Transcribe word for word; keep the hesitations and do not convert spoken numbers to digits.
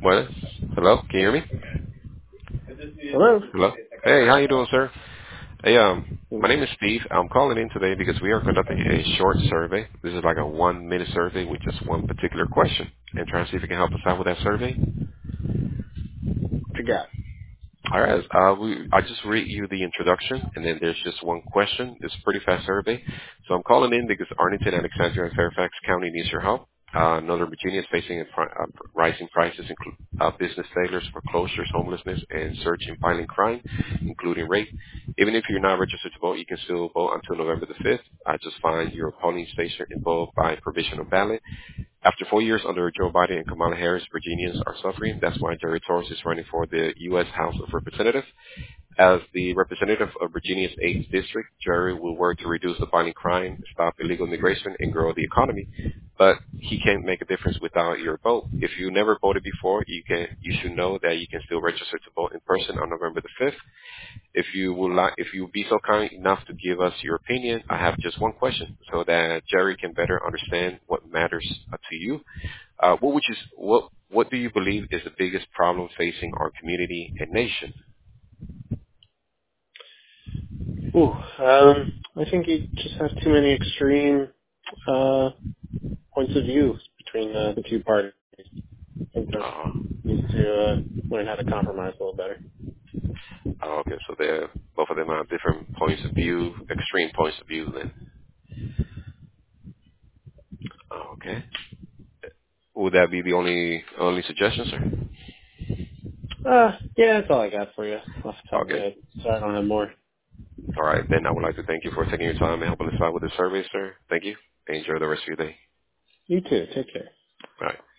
Well, hello, can you hear me? Hello? Hello. Hey, how you doing, sir? Hey, um, my Mm, name is Steve. I'm calling in today because we are conducting a short survey. This is like a one-minute survey with just one particular question, and trying to see if you can help us out with that survey. What you got? All right. Uh, we, I just read you the introduction, and then there's just one question. It's a pretty fast survey. So I'm calling in because Arlington, Alexandria, and Fairfax County needs your help. Uh, Northern Virginia is facing a pri- uh, rising prices, include uh, business failures, foreclosures, homelessness, and surge in violent crime, including rape. Even if you're not registered to vote, you can still vote until November the fifth. I just find your polling station involved by provisional ballot. After four years under Joe Biden and Kamala Harris, Virginians are suffering. That's why Jerry Torres is running for the U S. House of Representatives. As the representative of Virginia's eighth District, Jerry will work to reduce the violent crime, stop illegal immigration, and grow the economy. But he can't make a difference without your vote. If you never voted before, you can you should know that you can still register to vote in person on November the fifth. If you would like, if you would be so kind enough to give us your opinion, I have just one question so that Jerry can better understand what matters uh, to you. Uh, what would you, what, what do you believe is the biggest problem facing our community and nation? Ooh, um, I think you just have too many extreme uh, points of view between uh, the two parties. I think there Uh, needs to uh, learn how to compromise a little better. oh, okay, so they're, both of them have different points of view, extreme points of view then. Oh, okay. Would that be the only, only suggestion, sir? Uh, yeah, that's all I got for you off the top of my Okay. head. Sorry I don't have more. All right, then I would like to thank you for taking your time and helping us out with the survey, sir. Thank you. And enjoy the rest of your day. You too. Take care. All right.